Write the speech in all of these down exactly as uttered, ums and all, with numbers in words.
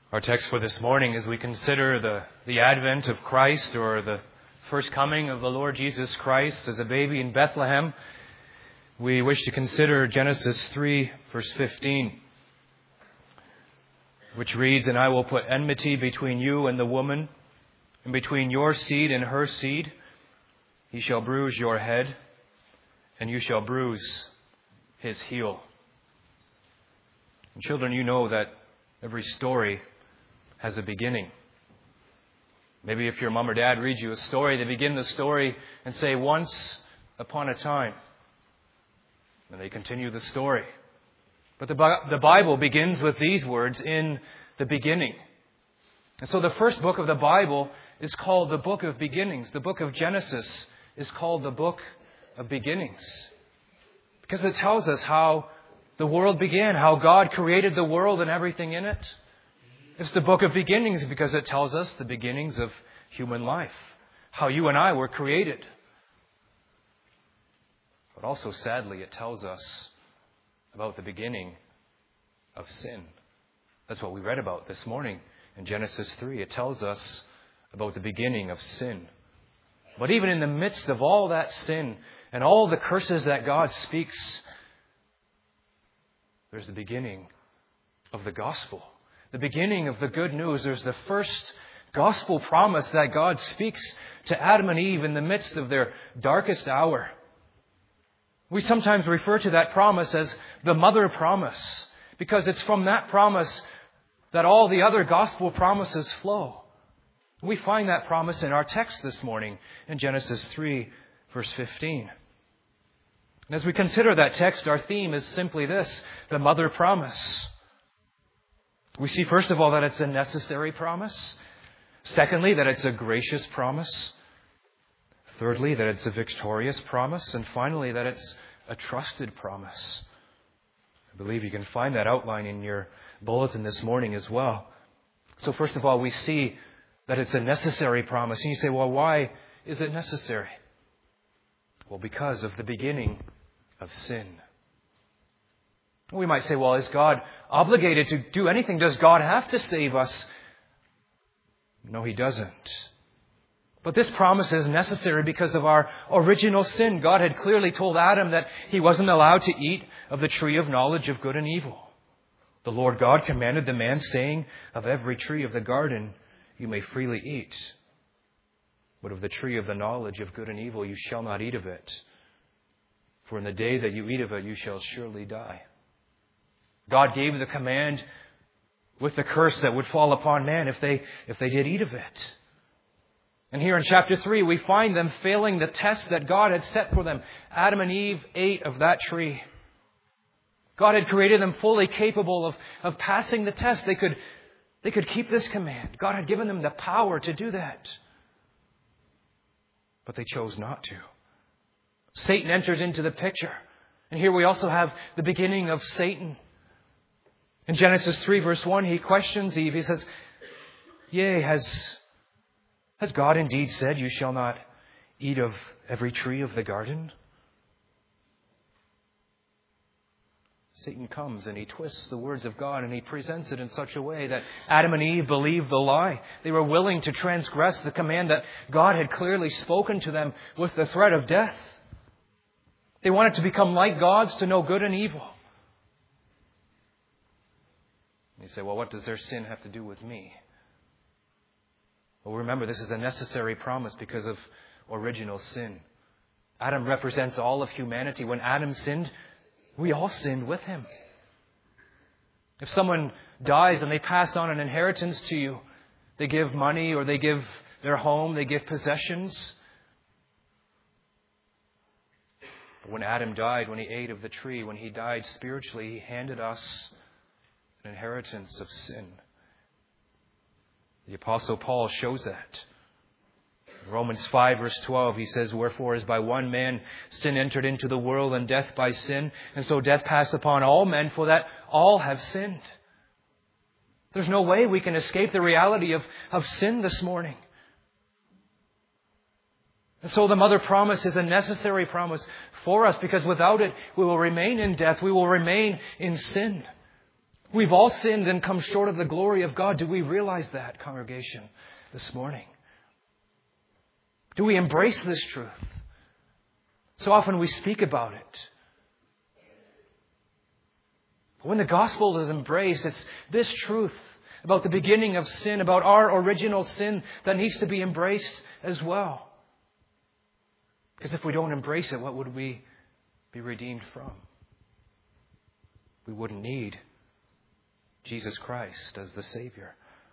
Our text for this morning, as we consider the, the advent of Christ, or the first coming of the Lord Jesus Christ as a baby in Bethlehem, we wish to consider Genesis three, verse fifteen, which reads, "And I will put enmity between you and the woman, and between your seed and her seed. He shall bruise your head, and you shall bruise his heel." And children, you know that every story has a beginning. Maybe if your mom or dad reads you a story, they begin the story and say, "Once upon a time." And they continue the story. But the, the Bible begins with these words, "In the beginning." And so the first book of the Bible is called the book of beginnings. The book of Genesis is called the book of beginnings, because it tells us how the world began, how God created the world and everything in it. It's the book of beginnings because it tells us the beginnings of human life, how you and I were created. But also, sadly, it tells us about the beginning of sin. That's what we read about this morning in Genesis three. It tells us about the beginning of sin. But even in the midst of all that sin and all the curses that God speaks, there's the beginning of the gospel. The beginning of the good news. There's the first gospel promise that God speaks to Adam and Eve in the midst of their darkest hour. We sometimes refer to that promise as the mother promise, because it's from that promise that all the other gospel promises flow. We find that promise in our text this morning in Genesis three, verse fifteen. And as we consider that text, our theme is simply this: the mother promise. We see, first of all, that it's a necessary promise. Secondly, that it's a gracious promise. Thirdly, that it's a victorious promise. And finally, that it's a trusted promise. I believe you can find that outline in your bulletin this morning as well. So first of all, we see that it's a necessary promise. And you say, well, why is it necessary? Well, because of the beginning of sin. We might say, well, is God obligated to do anything? Does God have to save us? No, He doesn't. But this promise is necessary because of our original sin. God had clearly told Adam that he wasn't allowed to eat of the tree of knowledge of good and evil. The Lord God commanded the man, saying, "Of every tree of the garden you may freely eat, but of the tree of the knowledge of good and evil you shall not eat of it. For in the day that you eat of it, you shall surely die." God gave the command with the curse that would fall upon man if they, if they did eat of it. And here in chapter three, we find them failing the test that God had set for them. Adam and Eve ate of that tree. God had created them fully capable of, of passing the test. They could, they could keep this command. God had given them the power to do that. But they chose not to. Satan entered into the picture. And here we also have the beginning of Satan. In Genesis three, verse one, he questions Eve. He says, "Yea, has, has God indeed said, you shall not eat of every tree of the garden?" Satan comes and he twists the words of God and he presents it in such a way that Adam and Eve believed the lie. They were willing to transgress the command that God had clearly spoken to them with the threat of death. They wanted to become like gods, to know good and evil. You say, well, what does their sin have to do with me? Well, remember, this is a necessary promise because of original sin. Adam represents all of humanity. When Adam sinned, we all sinned with him. If someone dies and they pass on an inheritance to you, they give money or they give their home, they give possessions. But when Adam died, when he ate of the tree, when he died spiritually, he handed us an inheritance of sin. The Apostle Paul shows that. In Romans five, verse twelve, he says, "Wherefore as by one man sin entered into the world, and death by sin, and so death passed upon all men, for that all have sinned." There's no way we can escape the reality of, of sin this morning. And so the mother promise is a necessary promise for us, because without it, we will remain in death. We will remain in sin. We've all sinned and come short of the glory of God. Do we realize that, congregation, this morning? Do we embrace this truth? So often we speak about it. When the gospel is embraced, it's this truth about the beginning of sin, about our original sin, that needs to be embraced as well. Because if we don't embrace it, what would we be redeemed from? We wouldn't need Jesus Christ as the Savior.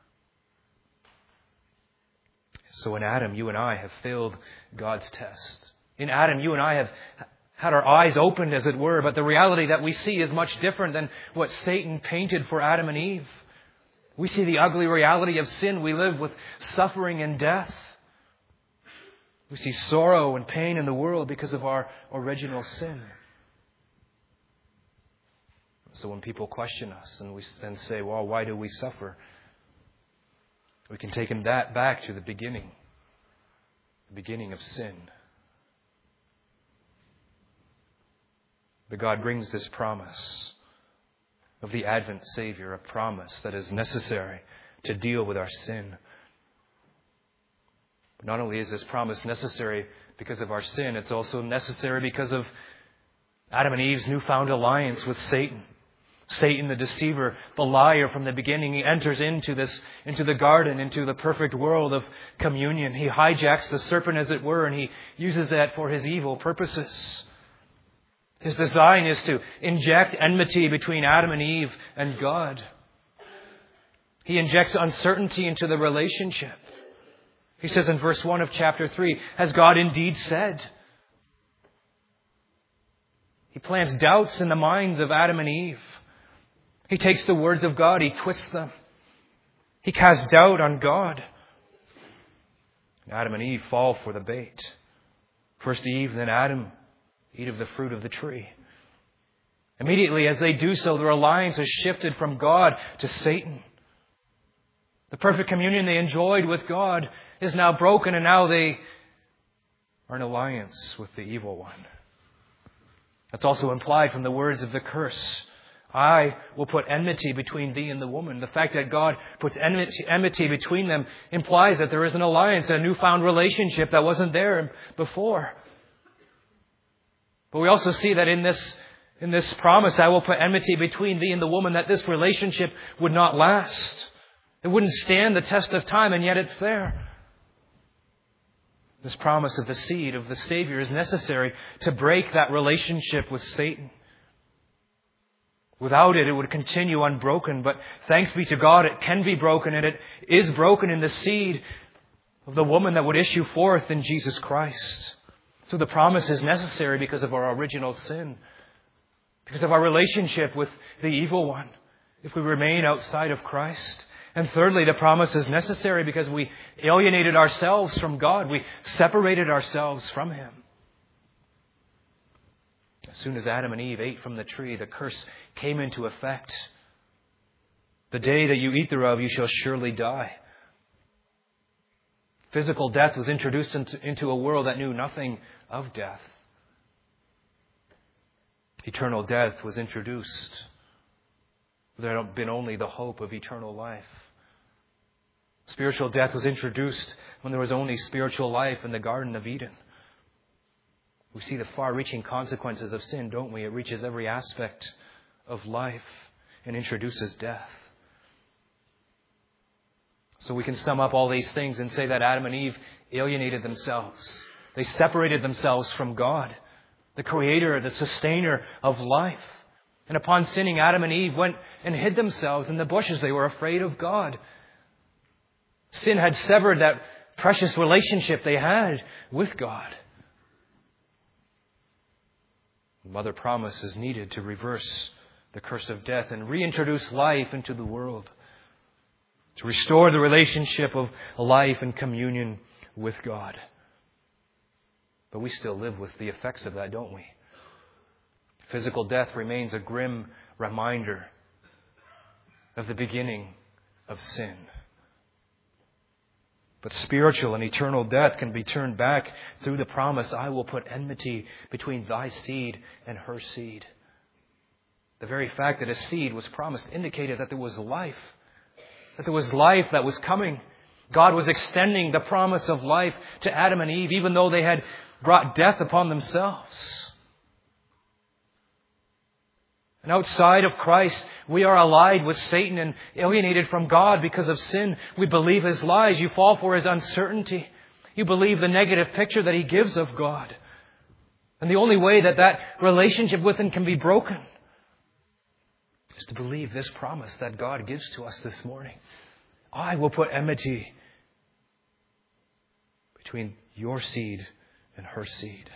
So in Adam, you and I have failed God's test. In Adam, you and I have had our eyes opened, as it were, but the reality that we see is much different than what Satan painted for Adam and Eve. We see the ugly reality of sin. We live with suffering and death. We see sorrow and pain in the world because of our original sin. So when people question us and we and say, well, why do we suffer? We can take that back to the beginning. The beginning of sin. But God brings this promise of the Advent Savior, a promise that is necessary to deal with our sin. But not only is this promise necessary because of our sin, it's also necessary because of Adam and Eve's newfound alliance with Satan. Satan, the deceiver, the liar from the beginning, he enters into this, into the garden, into the perfect world of communion. He hijacks the serpent, as it were, and he uses that for his evil purposes. His design is to inject enmity between Adam and Eve and God. He injects uncertainty into the relationship. He says in verse one of chapter three, has God indeed said? He plants doubts in the minds of Adam and Eve. He takes the words of God, he twists them. He casts doubt on God. Adam and Eve fall for the bait. First Eve, then Adam eat of the fruit of the tree. Immediately as they do so, their alliance is shifted from God to Satan. The perfect communion they enjoyed with God is now broken, and now they are in alliance with the evil one. That's also implied from the words of the curse. I will put enmity between thee and the woman. The fact that God puts enmity between them implies that there is an alliance, a newfound relationship that wasn't there before. But we also see that in this, in this promise, I will put enmity between thee and the woman, that this relationship would not last. It wouldn't stand the test of time, and yet it's there. This promise of the seed of the Savior is necessary to break that relationship with Satan. Without it, it would continue unbroken. But thanks be to God, it can be broken, and it is broken in the seed of the woman that would issue forth in Jesus Christ. So the promise is necessary because of our original sin, because of our relationship with the evil one, if we remain outside of Christ. And thirdly, the promise is necessary because we alienated ourselves from God. We separated ourselves from Him. As soon as Adam and Eve ate from the tree, the curse came into effect. The day that you eat thereof, you shall surely die. Physical death was introduced into, into a world that knew nothing of death. Eternal death was introduced. There had been only the hope of eternal life. Spiritual death was introduced when there was only spiritual life in the Garden of Eden. We see the far-reaching consequences of sin, don't we? It reaches every aspect of life and introduces death. So we can sum up all these things and say that Adam and Eve alienated themselves. They separated themselves from God, the Creator, the Sustainer of life. And upon sinning, Adam and Eve went and hid themselves in the bushes. They were afraid of God. Sin had severed that precious relationship they had with God. Mother promise is needed to reverse the curse of death and reintroduce life into the world, to restore the relationship of life and communion with God. But we still live with the effects of that, don't we? Physical death remains a grim reminder of the beginning of sin. But spiritual and eternal death can be turned back through the promise, I will put enmity between thy seed and her seed. The very fact that a seed was promised indicated that there was life, that there was life that was coming. God was extending the promise of life to Adam and Eve, even though they had brought death upon themselves. And outside of Christ, we are allied with Satan and alienated from God because of sin. We believe his lies. You fall for his uncertainty. You believe the negative picture that he gives of God. And the only way that that relationship with him can be broken is to believe this promise that God gives to us this morning. I will put enmity between your seed and her seed.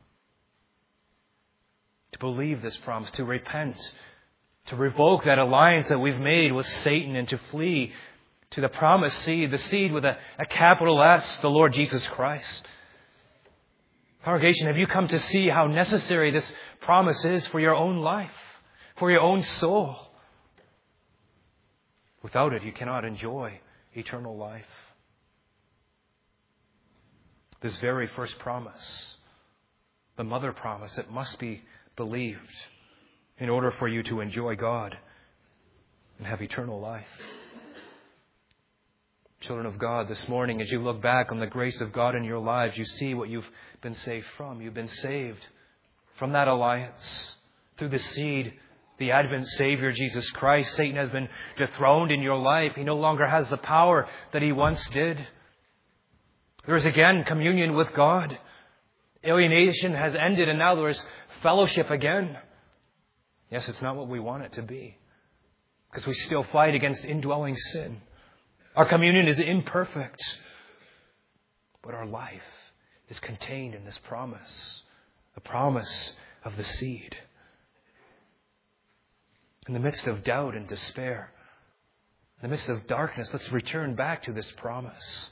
To believe this promise, to repent, to revoke that alliance that we've made with Satan, and to flee to the promised seed, the seed with a, a capital S, the Lord Jesus Christ. Congregation, have you come to see how necessary this promise is for your own life, for your own soul? Without it, you cannot enjoy eternal life. This very first promise, the mother promise, it must be believed in order for you to enjoy God and have eternal life. Children of God, this morning, as you look back on the grace of God in your lives, you see what you've been saved from. You've been saved from that alliance through the seed, the Advent Savior, Jesus Christ. Satan has been dethroned in your life. He no longer has the power that he once did. There is again communion with God. Alienation has ended, and now there is fellowship again. Yes, it's not what we want it to be, because we still fight against indwelling sin. Our communion is imperfect, but our life is contained in this promise, the promise of the seed. In the midst of doubt and despair, in the midst of darkness, let's return back to this promise.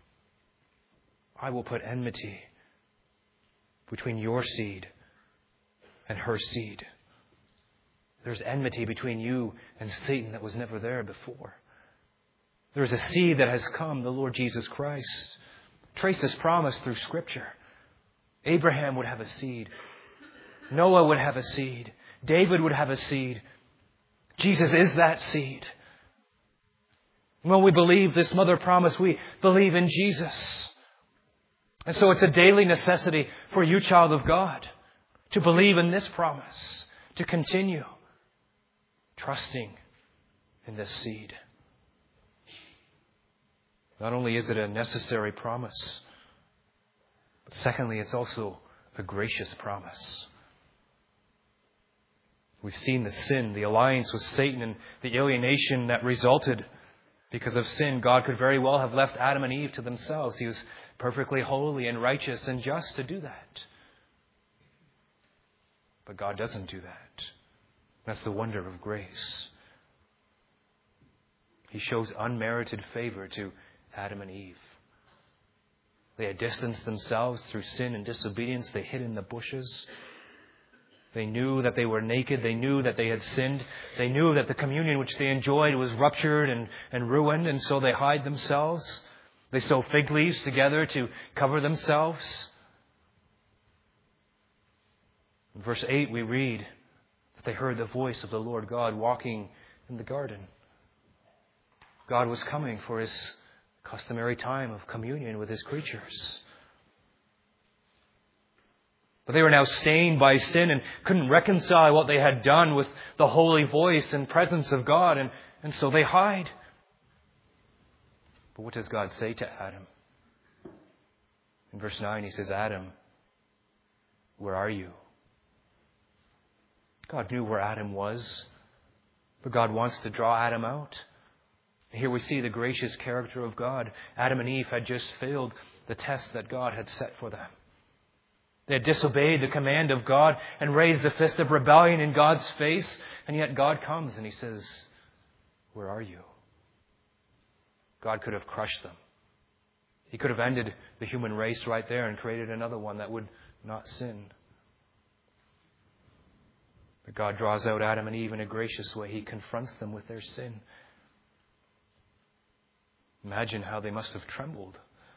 I will put enmity between your seed and her seed. There's enmity between you and Satan that was never there before. There's a seed that has come, the Lord Jesus Christ. Trace this promise through Scripture. Abraham would have a seed. Noah would have a seed. David would have a seed. Jesus is that seed. When we believe this mother promise, we believe in Jesus. And so it's a daily necessity for you, child of God, to believe in this promise, to continue trusting in this seed. Not only is it a necessary promise, but secondly, it's also a gracious promise. We've seen the sin, the alliance with Satan, and the alienation that resulted because of sin. God could very well have left Adam and Eve to themselves. He was perfectly holy and righteous and just to do that. But God doesn't do that. That's the wonder of grace. He shows unmerited favor to Adam and Eve. They had distanced themselves through sin and disobedience. They hid in the bushes. They knew that they were naked. They knew that they had sinned. They knew that the communion which they enjoyed was ruptured and, and ruined, and so they hide themselves. They sew fig leaves together to cover themselves. In verse eight we read that they heard the voice of the Lord God walking in the garden. God was coming for His customary time of communion with His creatures. But they were now stained by sin and couldn't reconcile what they had done with the holy voice and presence of God, and, and so they hide. But what does God say to Adam? In verse nine He says, Adam, where are you? God knew where Adam was, but God wants to draw Adam out. Here we see the gracious character of God. Adam and Eve had just failed the test that God had set for them. They had disobeyed the command of God and raised the fist of rebellion in God's face. And yet God comes and He says, where are you? God could have crushed them. He could have ended the human race right there and created another one that would not sin. But God draws out Adam and Eve in a gracious way. He confronts them with their sin. Imagine how they must have trembled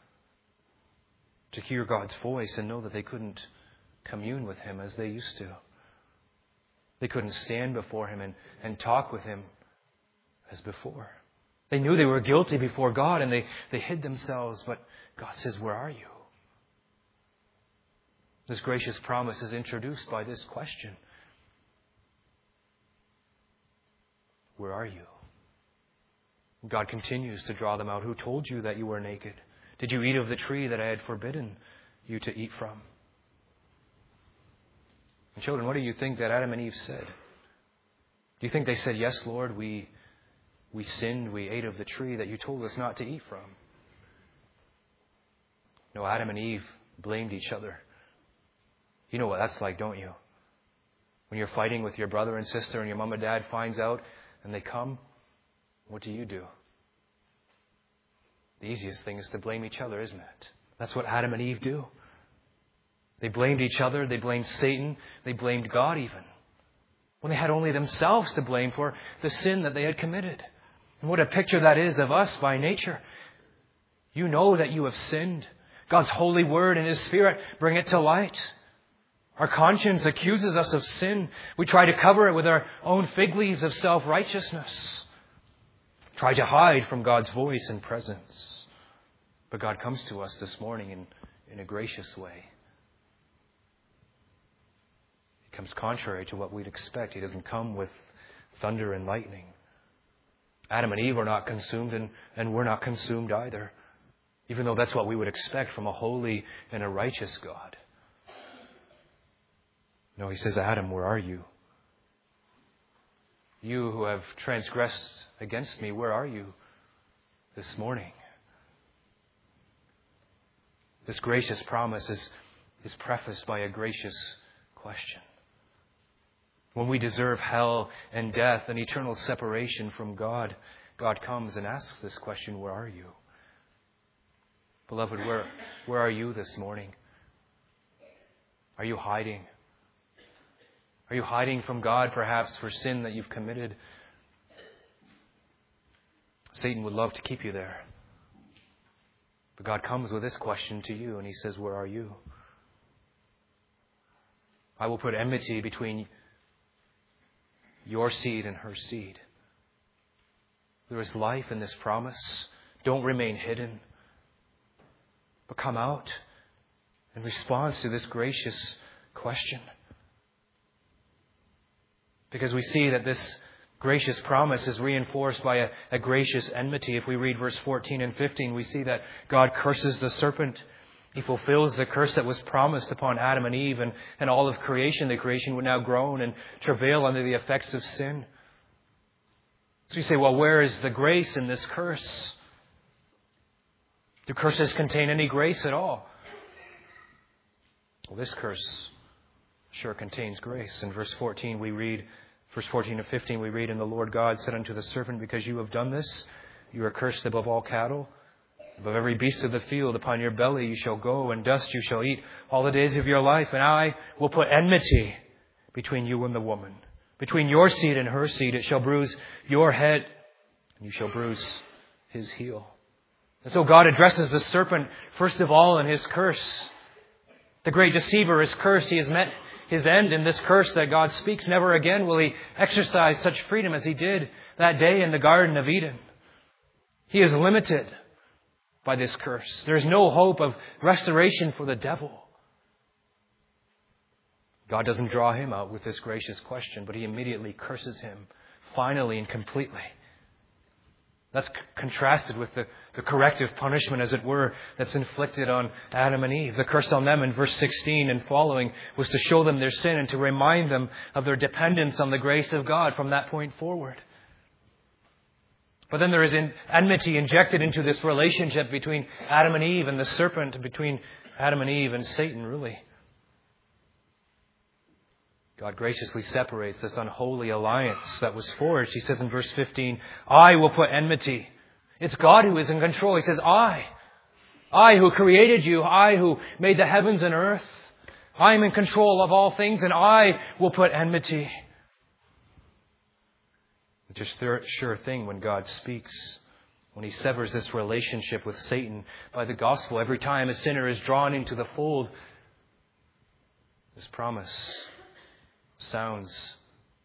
to hear God's voice and know that they couldn't commune with Him as they used to. They couldn't stand before Him and, and talk with Him as before. They knew they were guilty before God and they, they hid themselves, but God says, where are you? This gracious promise is introduced by this question. Where are you? God continues to draw them out. Who told you that you were naked? Did you eat of the tree that I had forbidden you to eat from? And children, what do you think that Adam and Eve said? Do you think they said, yes, Lord, we, we sinned, we ate of the tree that you told us not to eat from? No, Adam and Eve blamed each other. You know what that's like, don't you? When you're fighting with your brother and sister and your mom and dad finds out and they come, what do you do? The easiest thing is to blame each other, isn't it? That's what Adam and Eve do. They blamed each other. They blamed Satan. They blamed God even. When they had only themselves to blame for the sin that they had committed. And what a picture that is of us by nature. You know that you have sinned. God's holy word and His Spirit bring it to light. Our conscience accuses us of sin. We try to cover it with our own fig leaves of self-righteousness. Try to hide from God's voice and presence. But God comes to us this morning in, in a gracious way. He comes contrary to what we'd expect. He doesn't come with thunder and lightning. Adam and Eve are not consumed, and, and we're not consumed either. Even though that's what we would expect from a holy and a righteous God. No, He says, Adam, where are you? You who have transgressed against me, where are you this morning? This gracious promise is, is prefaced by a gracious question. When we deserve hell and death and eternal separation from God, God comes and asks this question, where are you? Beloved, where, where are you this morning? Are you hiding? Are you hiding from God perhaps for sin that you've committed? Satan would love to keep you there. But God comes with this question to you and He says, where are you? I will put enmity between your seed and her seed. There is life in this promise. Don't remain hidden, but come out in response to this gracious question. Because we see that this gracious promise is reinforced by a, a gracious enmity. If we read verse fourteen and fifteen, we see that God curses the serpent. He fulfills the curse that was promised upon Adam and Eve and, and all of creation. The creation would now groan and travail under the effects of sin. So you say, well, where is the grace in this curse? Do curses contain any grace at all? Well, this curse sure contains grace. In verse fourteen we read, verse fourteen to fifteen we read, and the Lord God said unto the serpent, because you have done this, you are cursed above all cattle, above every beast of the field. Upon your belly you shall go, and dust you shall eat all the days of your life. And I will put enmity between you and the woman, between your seed and her seed. It shall bruise your head, and you shall bruise his heel. And so God addresses the serpent first of all in his curse. The great deceiver is cursed. He has met his end in this curse that God speaks. Never again will he exercise such freedom as he did that day in the Garden of Eden. He is limited by this curse. There is no hope of restoration for the devil. God doesn't draw him out with this gracious question, but He immediately curses him finally and completely. That's c- contrasted with the, the corrective punishment, as it were, that's inflicted on Adam and Eve. The curse on them in verse sixteen and following was to show them their sin and to remind them of their dependence on the grace of God from that point forward. But then there is enmity injected into this relationship between Adam and Eve and the serpent, between Adam and Eve and Satan, really. God graciously separates this unholy alliance that was forged. He says in verse fifteen, I will put enmity. It's God who is in control. He says, I. I who created you. I who made the heavens and earth. I am in control of all things, and I will put enmity. It's a sure thing when God speaks. When He severs this relationship with Satan by the gospel. Every time a sinner is drawn into the fold, this promise sounds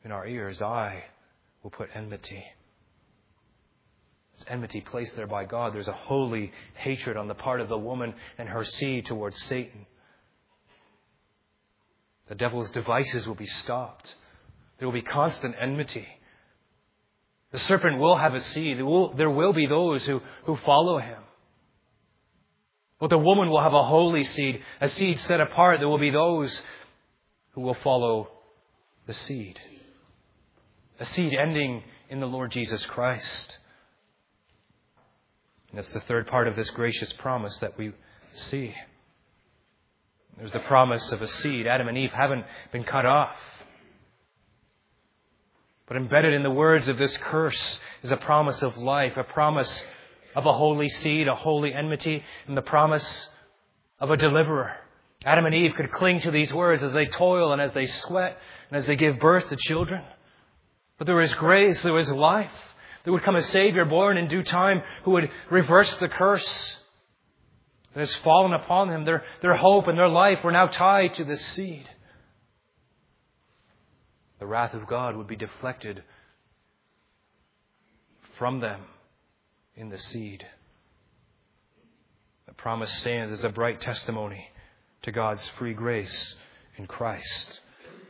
in our ears, I will put enmity. It's enmity placed there by God. There's a holy hatred on the part of the woman and her seed towards Satan. The devil's devices will be stopped. There will be constant enmity. The serpent will have a seed. There will, there will be those who, who follow him. But the woman will have a holy seed, a seed set apart. There will be those who will follow the seed. A seed ending in the Lord Jesus Christ. And that's the third part of this gracious promise that we see. There's the promise of a seed. Adam and Eve haven't been cut off. But embedded in the words of this curse is a promise of life, a promise of a holy seed, a holy enmity, and the promise of a deliverer. Adam and Eve could cling to these words as they toil and as they sweat and as they give birth to children. But there is grace, there is life. There would come a Savior born in due time who would reverse the curse that has fallen upon them. Their, their hope and their life were now tied to this seed. The wrath of God would be deflected from them in the seed. The promise stands as a bright testimony to God's free grace in Christ.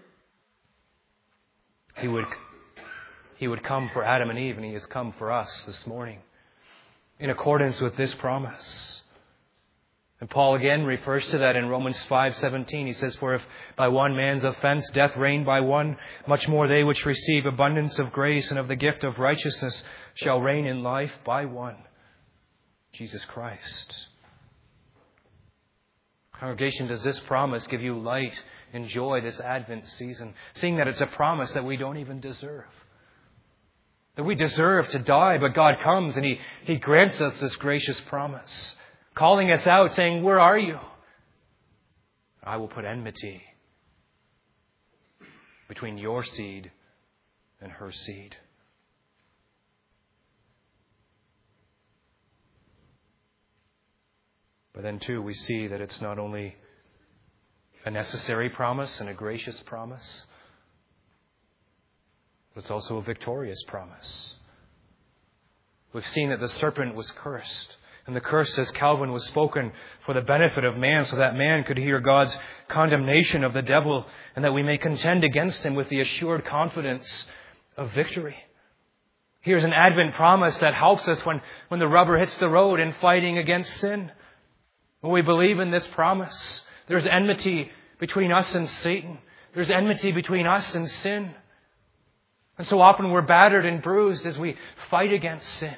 He would, he would come for Adam and Eve, and He has come for us this morning in accordance with this promise. And Paul again refers to that in Romans five seventeen. He says, "For if by one man's offense death reigned by one, much more they which receive abundance of grace and of the gift of righteousness shall reign in life by one, Jesus Christ." Congregation, does this promise give you light and joy this Advent season? Seeing that it's a promise that we don't even deserve. That we deserve to die, but God comes and He, He grants us this gracious promise. Calling us out, saying, "Where are you? I will put enmity between your seed and her seed." But then too, we see that it's not only a necessary promise and a gracious promise, but it's also a victorious promise. We've seen that the serpent was cursed. And the curse, says Calvin, was spoken for the benefit of man, so that man could hear God's condemnation of the devil and that we may contend against him with the assured confidence of victory. Here's an Advent promise that helps us when, when the rubber hits the road in fighting against sin. When we believe in this promise, there's enmity between us and Satan. There's enmity between us and sin. And so often we're battered and bruised as we fight against sin.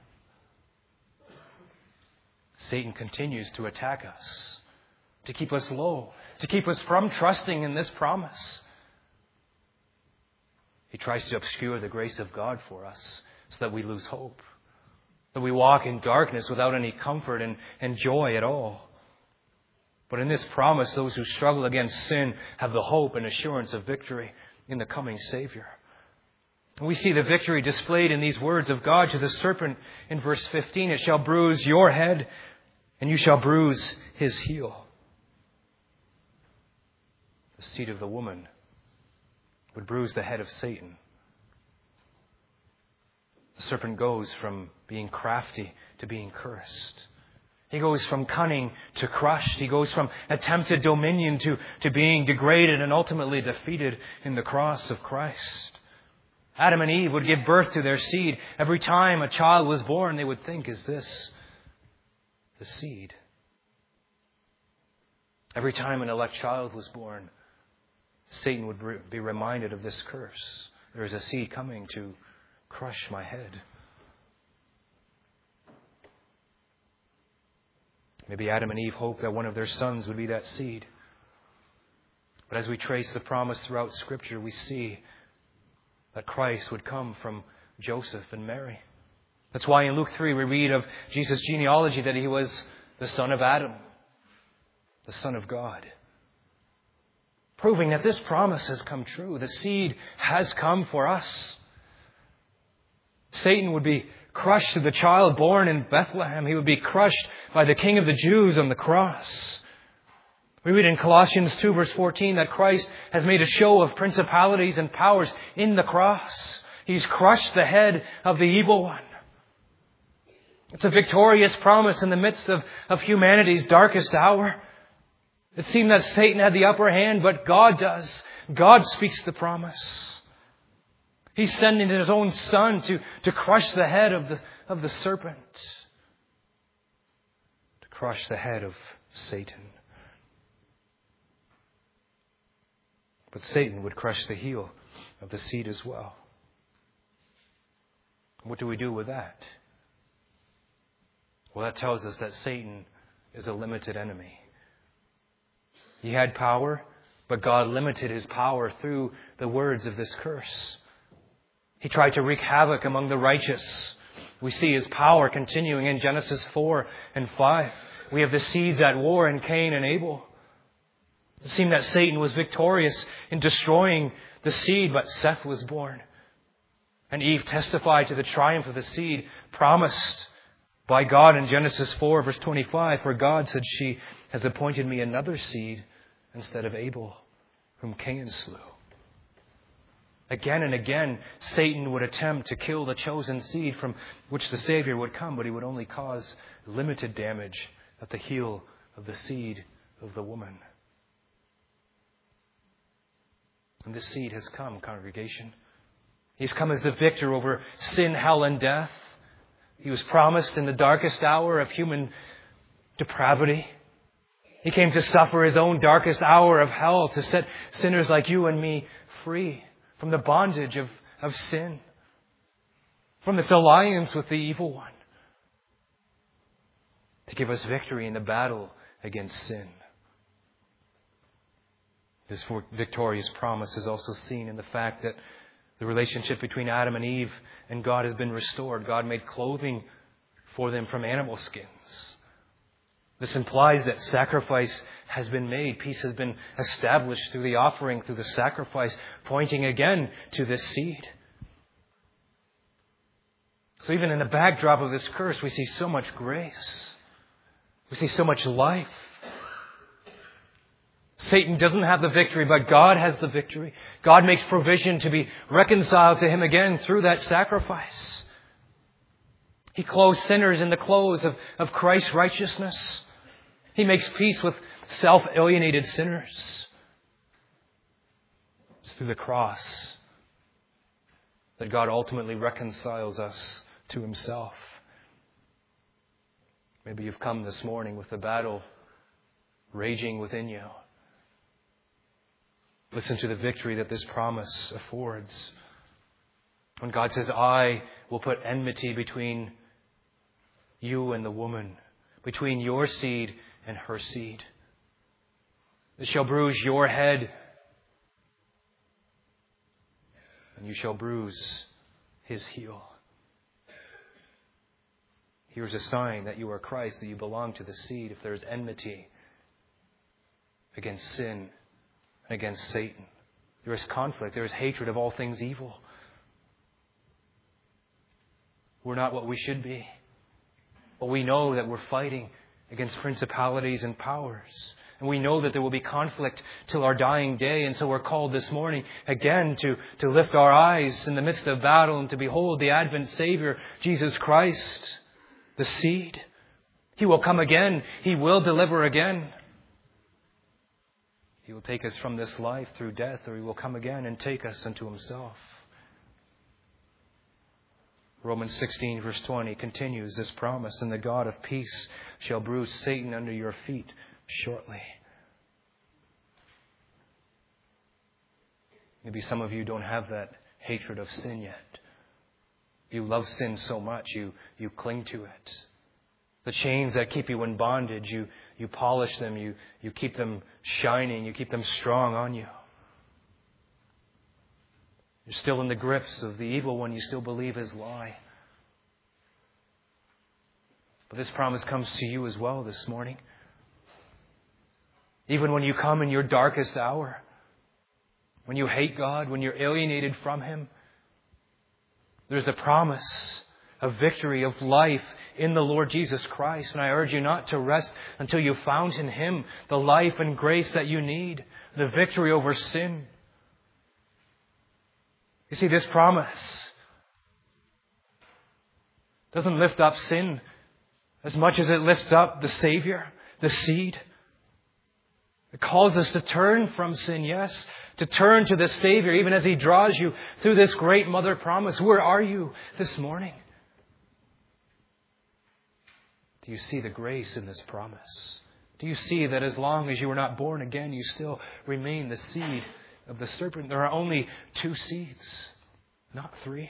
Satan continues to attack us, to keep us low, to keep us from trusting in this promise. He tries to obscure the grace of God for us so that we lose hope, that we walk in darkness without any comfort and, and joy at all. But in this promise, those who struggle against sin have the hope and assurance of victory in the coming Savior. And we see the victory displayed in these words of God to the serpent in verse fifteen. "It shall bruise your head, and you shall bruise his heel." The seed of the woman would bruise the head of Satan. The serpent goes from being crafty to being cursed. He goes from cunning to crushed. He goes from attempted dominion to, to being degraded and ultimately defeated in the cross of Christ. Adam and Eve would give birth to their seed. Every time a child was born, they would think, "Is this the seed?" Every time an elect child was born, Satan would be reminded of this curse. There is a seed coming to crush my head. Maybe Adam and Eve hoped that one of their sons would be that seed. But as we trace the promise throughout Scripture, we see that Christ would come from Joseph and Mary. That's why in Luke three we read of Jesus' genealogy that He was the son of Adam, the Son of God. Proving that this promise has come true. The seed has come for us. Satan would be crushed to the child born in Bethlehem. He would be crushed by the King of the Jews on the cross. We read in Colossians two verse fourteen that Christ has made a show of principalities and powers in the cross. He's crushed the head of the evil one. It's a victorious promise in the midst of, of humanity's darkest hour. It seemed that Satan had the upper hand, but God does. God speaks the promise. He's sending His own Son to, to crush the head of the, of the serpent. To crush the head of Satan. But Satan would crush the heel of the seed as well. What do we do with that? Well, that tells us that Satan is a limited enemy. He had power, but God limited his power through the words of this curse. He tried to wreak havoc among the righteous. We see his power continuing in Genesis four and five. We have the seeds at war in Cain and Abel. It seemed that Satan was victorious in destroying the seed, but Seth was born. And Eve testified to the triumph of the seed promised by God in Genesis four verse twenty-five. For God said, "She has appointed me another seed instead of Abel, whom Cain slew." Again and again, Satan would attempt to kill the chosen seed from which the Savior would come, but he would only cause limited damage at the heel of the seed of the woman. And this seed has come, congregation. He's come as the victor over sin, hell, and death. He was promised in the darkest hour of human depravity. He came to suffer His own darkest hour of hell to set sinners like you and me free from the bondage of, of sin, from this alliance with the evil one, to give us victory in the battle against sin. This victorious promise is also seen in the fact that the relationship between Adam and Eve and God has been restored. God made clothing for them from animal skins. This implies that sacrifice has been made. Peace has been established through the offering, through the sacrifice, pointing again to this seed. So even in the backdrop of this curse, we see so much grace. We see so much life. Satan doesn't have the victory, but God has the victory. God makes provision to be reconciled to Him again through that sacrifice. He clothes sinners in the clothes of, of Christ's righteousness. He makes peace with self-alienated sinners. It's through the cross that God ultimately reconciles us to Himself. Maybe you've come this morning with the battle raging within you. Listen to the victory that this promise affords. When God says, "I will put enmity between you and the woman, between your seed and her seed. It shall bruise your head, and you shall bruise his heel." Here's a sign that you are Christ, that you belong to the seed. If there is enmity against sin, against Satan, there is conflict, there is hatred of all things evil. We're not what we should be. But we know that we're fighting against principalities and powers. And we know that there will be conflict till our dying day. And so we're called this morning again to, to lift our eyes in the midst of battle and to behold the Advent Savior, Jesus Christ, the seed. He will come again. He will deliver again. He will take us from this life through death, or He will come again and take us unto Himself. Romans sixteen verse twenty continues this promise, "And the God of peace shall bruise Satan under your feet shortly." Maybe some of you don't have that hatred of sin yet. You love sin so much, you, you cling to it. The chains that keep you in bondage, you, you polish them, you, you keep them shining, you keep them strong on you. You're still in the grips of the evil one, you still believe his lie. But this promise comes to you as well this morning. Even when you come in your darkest hour, when you hate God, when you're alienated from Him, there's a promise of victory, of life in the Lord Jesus Christ. And I urge you not to rest until you found in Him the life and grace that you need, the victory over sin. You see, this promise doesn't lift up sin as much as it lifts up the Savior, the seed. It calls us to turn from sin, yes, to turn to the Savior, even as He draws you through this great mother promise. Where are you this morning? Do you see the grace in this promise? Do you see that as long as you are not born again, you still remain the seed of the serpent? There are only two seeds, not three.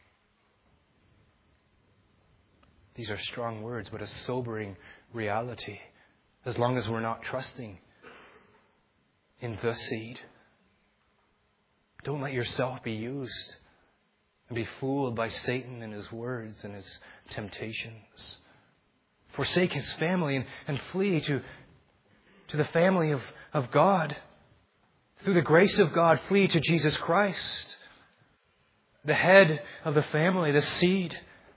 These are strong words, but a sobering reality. As long as we're not trusting in the seed, don't let yourself be used and be fooled by Satan and his words and his temptations. Forsake his family and, and flee to, to the family of, of God. Through the grace of God, flee to Jesus Christ, the head of the family, the seed.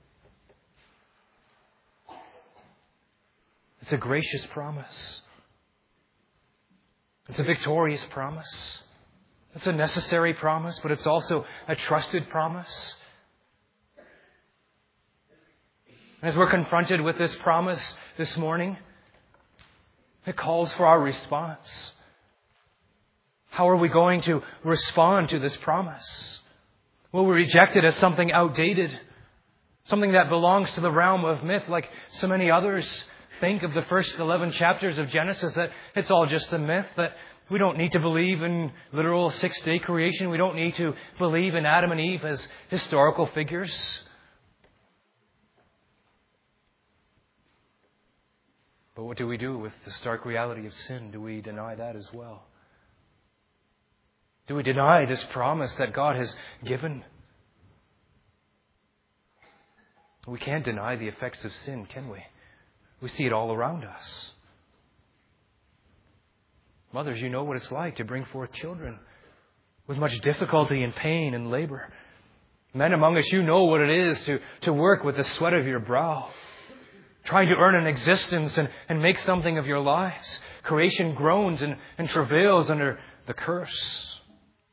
It's a gracious promise. It's a victorious promise. It's a necessary promise, but it's also a trusted promise. As we're confronted with this promise this morning, it calls for our response. How are we going to respond to this promise? Will we reject it as something outdated? Something that belongs to the realm of myth, like so many others think of the first eleven chapters of Genesis, that it's all just a myth, that we don't need to believe in literal six-day creation. We don't need to believe in Adam and Eve as historical figures. But what do we do with the stark reality of sin? Do we deny that as well? Do we deny this promise that God has given? We can't deny the effects of sin, can we? We see it all around us. Mothers, you know what it's like to bring forth children with much difficulty and pain and labor. Men among us, you know what it is to, to work with the sweat of your brow, trying to earn an existence and, and make something of your lives. Creation groans and, and travails under the curse.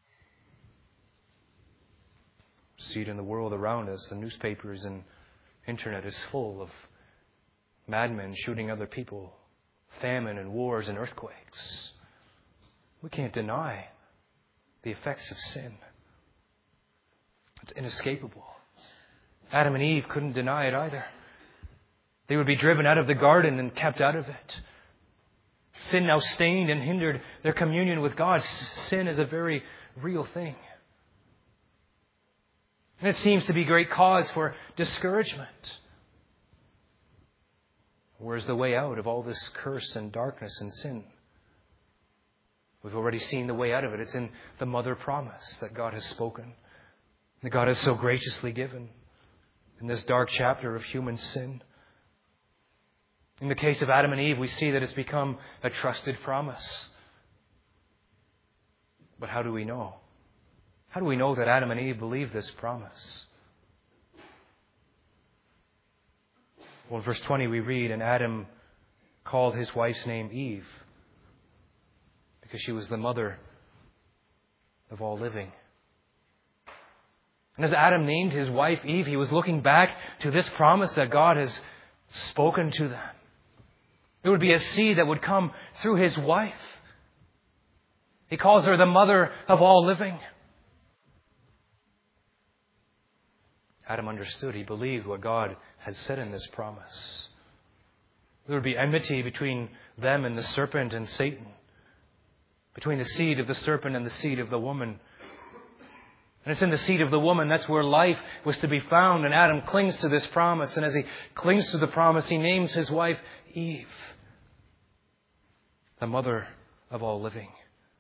See it in the world around us. The newspapers and internet is full of madmen shooting other people, famine and wars and earthquakes. We can't deny the effects of sin. It's inescapable. Adam and Eve couldn't deny it either. They would be driven out of the garden and kept out of it. Sin now stained and hindered their communion with God. Sin is a very real thing. And it seems to be great cause for discouragement. Where's the way out of all this curse and darkness and sin? We've already seen the way out of it. It's in the mother promise that God has spoken, that God has so graciously given in this dark chapter of human sin. In the case of Adam and Eve, we see that it's become a trusted promise. But how do we know? How do we know that Adam and Eve believed this promise? Well, in verse twenty we read, and Adam called his wife's name Eve because she was the mother of all living. And as Adam named his wife Eve, he was looking back to this promise that God has spoken to them. There would be a seed that would come through his wife. He calls her the mother of all living. Adam understood. He believed what God had said in this promise. There would be enmity between them and the serpent and Satan, between the seed of the serpent and the seed of the woman. And it's in the seed of the woman, that's where life was to be found. And Adam clings to this promise. And as he clings to the promise, he names his wife Eve, the mother of all living.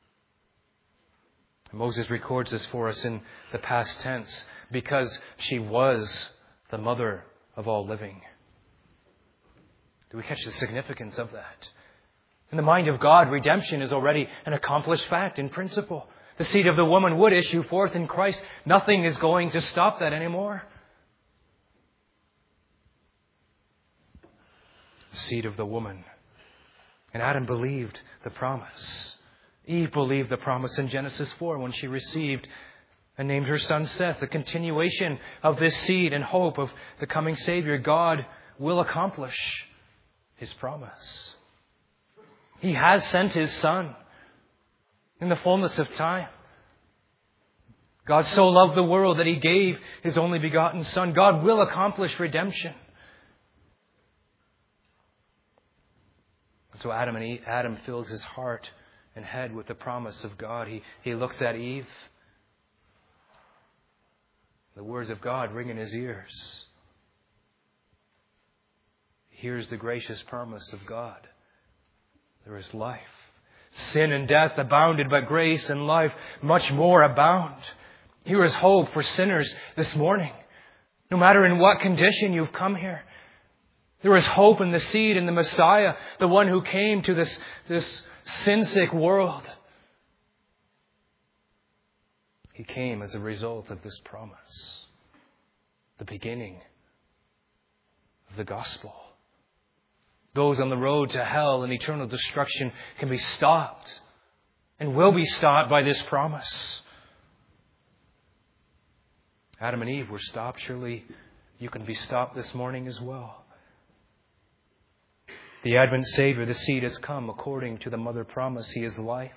And Moses records this for us in the past tense, because she was the mother of all living. Do we catch the significance of that? In the mind of God, redemption is already an accomplished fact in principle. The seed of the woman would issue forth in Christ. Nothing is going to stop that anymore. the seed of the woman. And Adam believed the promise. Eve believed the promise in Genesis four when she received and named her son Seth. The continuation of this seed and hope of the coming Savior, God will accomplish His promise. He has sent His Son in the fullness of time. God so loved the world that He gave His only begotten Son. God will accomplish redemption. And so Adam and Eve, Adam fills his heart and head with the promise of God. He, he looks at Eve. The words of God ring in his ears. He hears the gracious promise of God. There is life. Sin and death abounded, but grace and life much more abound. Here is hope for sinners this morning. No matter in what condition you've come here, there is hope in the seed, in the Messiah, the one who came to this, this sin-sick world. He came as a result of this promise. The beginning of the gospel. Those on the road to hell and eternal destruction can be stopped and will be stopped by this promise. Adam and Eve were stopped. Surely you can be stopped this morning as well. The Advent Savior, the seed has come according to the mother promise. He is life.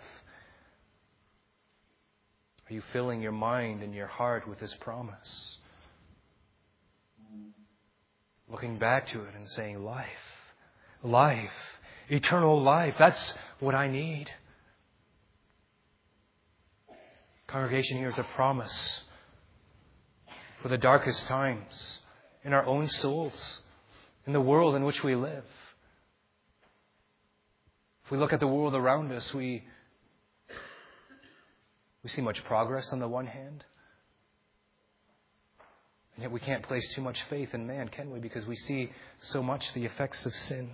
Are you filling your mind and your heart with His promise? Looking back to it and saying, life, life, eternal life. That's what I need. Congregation, here is a promise for the darkest times in our own souls, in the world in which we live. If we look at the world around us, we, we see much progress on the one hand. And yet we can't place too much faith in man, can we? Because we see so much the effects of sin.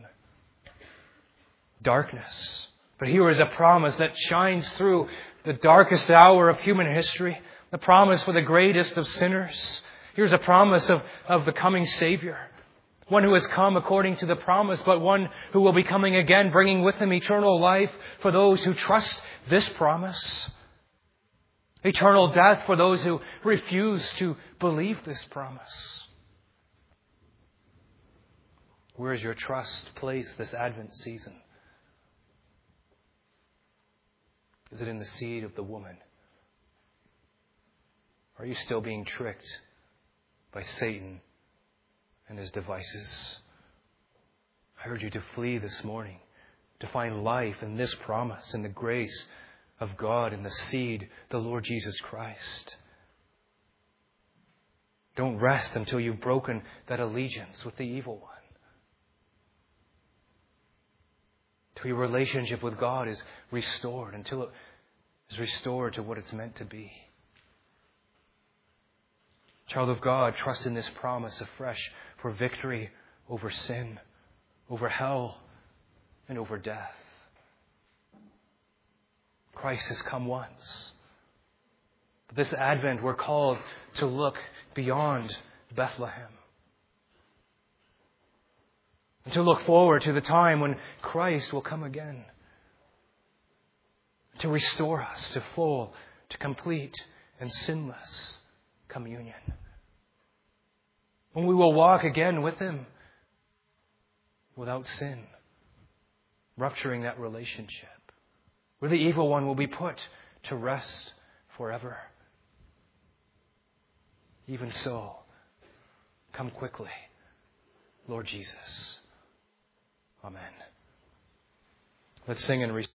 Darkness. But here is a promise that shines through the darkest hour of human history. The promise for the greatest of sinners. Here's a promise of, of the coming Savior. One who has come according to the promise, but one who will be coming again, bringing with Him eternal life for those who trust this promise. Eternal death for those who refuse to believe this promise. Where is your trust placed this Advent season? Is it in the seed of the woman? Are you still being tricked by Satan and his devices? I urge you to flee this morning, to find life in this promise, in the grace of God, in the seed, the Lord Jesus Christ. Don't rest until you've broken that allegiance with the evil one. Until your relationship with God is restored, until it is restored to what it's meant to be. Child of God, trust in this promise afresh for victory over sin, over hell, and over death. Christ has come once. But this Advent, we're called to look beyond Bethlehem. And to look forward to the time when Christ will come again. To restore us to full, to complete, and sinless communion. When we will walk again with Him without sin, rupturing that relationship. Where the evil one will be put to rest forever. Even so, come quickly, Lord Jesus. Amen. Let's sing and receive.